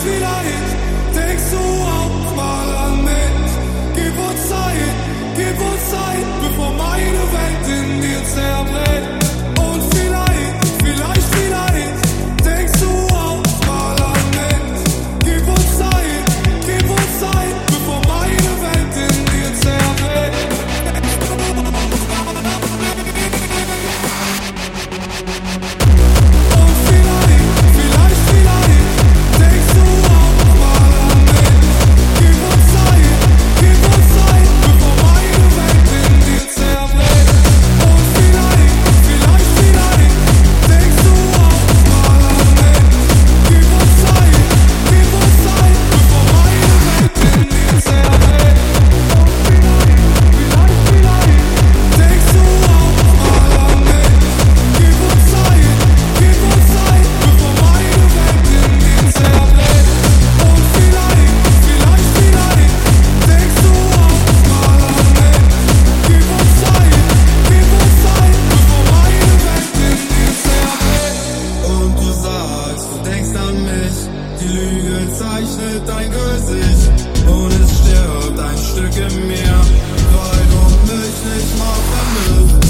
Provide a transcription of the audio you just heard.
vielleicht denkst du auch mal an mich. Gib uns Zeit, bevor meine Welt in dir zerbricht. Und vielleicht denkst du auch mal an mich. Gib uns Zeit, bevor meine Welt in dir zerbricht. Und vielleicht denkst du auch mal an mich. Gib uns Zeit, bevor meine Welt in dir zerbricht. Und vielleicht denkst du auch mal an mich. Gib uns Zeit, bevor meine Welt in dir zerbricht. Und vielleicht denkst du auch mal an mich. Gib uns Zeit, bevor meine Welt in dir zerbricht. Und vielleicht denkst du auch mal an mich. Gib uns Zeit, bevor meine Welt in dir zerbricht. Und du sagst, du denkst an mich. Die Lüge zeichnet dein Gesicht. Und es stirbt ein Stück in mir, weil du mich nicht mal vermisst.